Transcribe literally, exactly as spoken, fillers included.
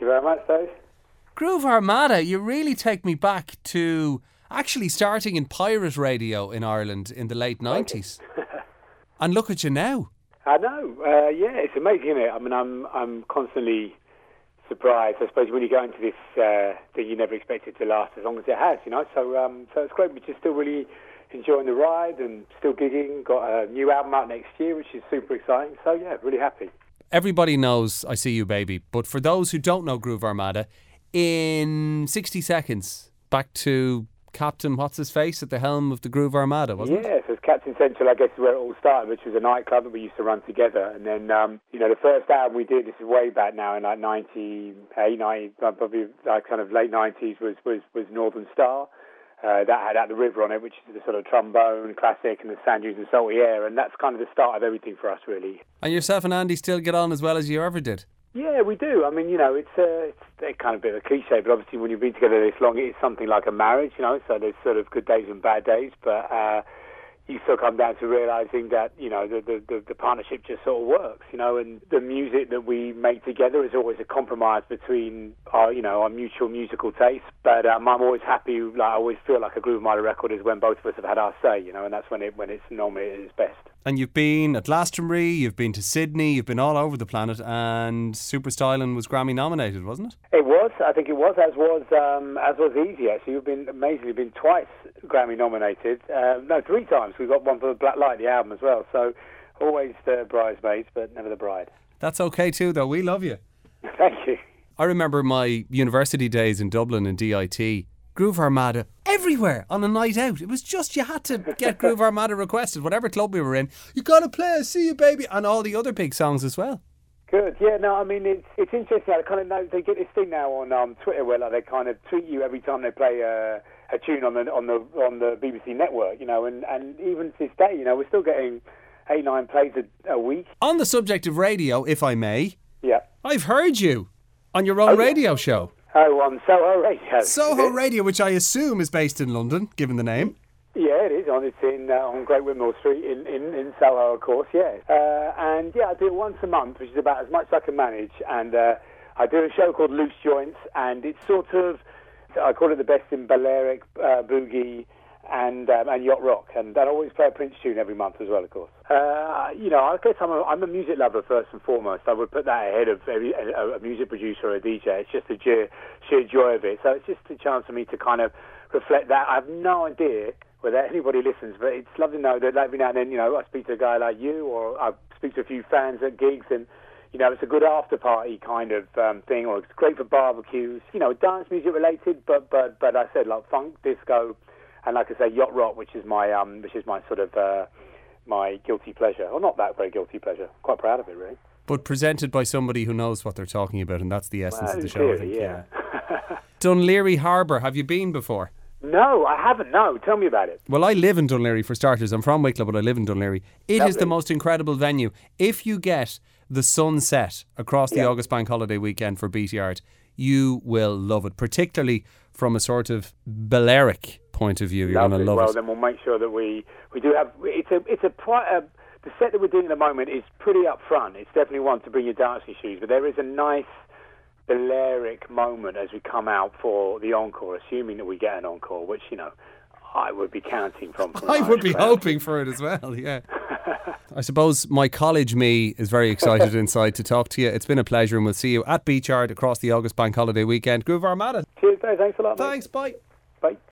you very much, Dave. Groove Armada, you really take me back to actually starting in pirate radio in Ireland in the late nineties. And look at you now. I know. Uh, yeah, it's amazing, isn't it? I mean, I'm I'm constantly surprised. I suppose when you go into this uh, thing, you never expect it to last as long as it has, you know. So, um, so it's great. We're just still really enjoying the ride and still gigging. Got a new album out next year, which is super exciting. So, yeah, really happy. Everybody knows I See You Baby, but for those who don't know Groove Armada, in sixty seconds, back to Captain What's-His-Face at the helm of the Groove Armada, wasn't yeah, it? Yes, so Captain Central, I guess, is where it all started, which was a nightclub that we used to run together. And then, um, you know, the first album we did, this is way back now in like ninety-eight, ninety, probably like kind of late nineties, was, was, was Northern Star. Uh, that had At the River on it, which is the sort of trombone classic and the sand dunes and salty air. And that's kind of the start of everything for us, really. And yourself and Andy still get on as well as you ever did? Yeah, we do. I mean, you know, it's, uh, it's a kind of a bit of a cliche, but obviously when you've been together this long, it's something like a marriage, you know, so there's sort of good days and bad days, but uh, you still come down to realising that, you know, the, the, the, the partnership just sort of works, you know, and the music that we make together is always a compromise between our, you know, our mutual musical tastes, but um, I'm always happy, like, I always feel like a Groove Armada record is when both of us have had our say, you know, and that's when it when it's normally at its best. And you've been at Glastonbury, you've been to Sydney, you've been all over the planet, and Super Stylin' was Grammy nominated, wasn't it? It was, I think it was, as was um, as was Easy, actually. You've been amazingly been twice Grammy nominated. Uh, no, three times. We got one for Black Light, the album, as well. So always the bridesmaids, but never the bride. That's okay too, though. We love you. Thank you. I remember my university days in Dublin in D I T. Groove Armada everywhere on a night out. It was just, you had to get Groove Armada requested, whatever club we were in. You got to play I See You Baby and all the other big songs as well. Good. Yeah, no, I mean, it's it's interesting. I kind of know they get this thing now on um, Twitter where like they kind of tweet you every time they play a, a tune on the on the on the B B C network, you know, and, and even to this day, you know, we're still getting eight, nine plays a, a week. On the subject of radio, if I may, yeah, I've heard you on your own oh, radio yeah. show. Oh, on Soho Radio. Soho Radio, which I assume is based in London, given the name. Yeah, it is. On it's in uh, on Great Windmill Street in, in, in Soho, of course. Yeah, uh, and yeah, I do it once a month, which is about as much as I can manage. And uh, I do a show called Loose Joints, and it's sort of, I call it the best in Balearic, uh, boogie, and um, and yacht rock. And I always play a Prince tune every month as well, of course. Uh, you know, I guess I'm a, I'm a music lover first and foremost. I would put that ahead of every, a, a music producer or a D J. It's just the sheer, sheer joy of it. So it's just a chance for me to kind of reflect that. I have no idea whether anybody listens, but it's lovely to know that every now and then, you know, I speak to a guy like you, or I speak to a few fans at gigs, and, you know, it's a good after-party kind of um, thing, or it's great for barbecues, you know, dance music related, but, but, but I said, like, funk, disco, and like I say, yacht rock, which is my, um, which is my sort of, uh, my guilty pleasure, or not that very guilty pleasure. Quite proud of it, really. But presented by somebody who knows what they're talking about, and that's the essence well, of the show, theory, I think. Yeah. yeah. Dunleary Harbour, have you been before? No, I haven't, no. Tell me about it. Well, I live in Dunleary for starters. I'm from Wicklow, but I live in Dunleary. It Lovely. is the most incredible venue. If you get the sunset across the yeah. August Bank Holiday weekend for Beatty Art, you will love it, particularly from a sort of Balearic point of view. You're going to love well, it. Well, then we'll make sure that we, we do have... It's a, it's a, a... The set that we're doing at the moment is pretty up front. It's definitely one to bring your dancing shoes, but there is a nice Balearic moment as we come out for the encore, assuming that we get an encore, which, you know, I would be counting from. from I would be crowd. hoping for it as well, yeah. I suppose my college me is very excited inside to talk to you. It's been a pleasure, and we'll see you at Beach Yard across the August Bank Holiday weekend. Groove Armada. Cheers, Dave. Thanks a lot, mate. Thanks, bye. Bye.